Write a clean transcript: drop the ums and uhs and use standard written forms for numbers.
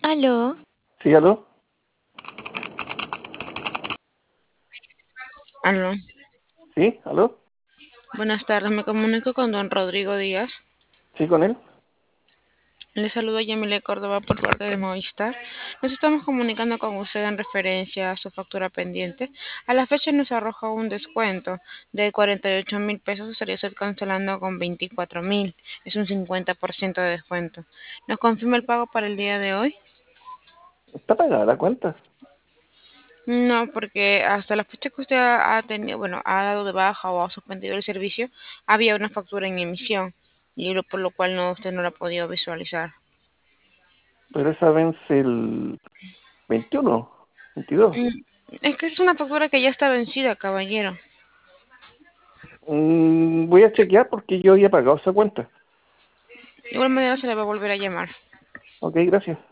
Aló, Sí, aló. aló. Sí, aló. Buenas tardes, me comunico con don Rodrigo Díaz. Sí, con él. Le saludo a Yamile Córdoba por parte de Movistar. Nos estamos comunicando con usted en referencia a su factura pendiente. A la fecha nos arroja un descuento de 48.000 pesos. Estaría usted cancelando con 24.000. Es un 50% de descuento. ¿Nos confirma el pago para el día de hoy? Está pagada la cuenta. No, porque hasta la fecha que usted ha tenido, bueno, ha dado de baja o ha suspendido el servicio, había una factura en emisión por lo cual no, usted no la ha podido visualizar. Pero esa vence el 21, 22. Es que es una factura que ya está vencida, caballero. Voy a chequear porque yo había pagado esa cuenta. De igual manera se le va a volver a llamar. Ok, gracias.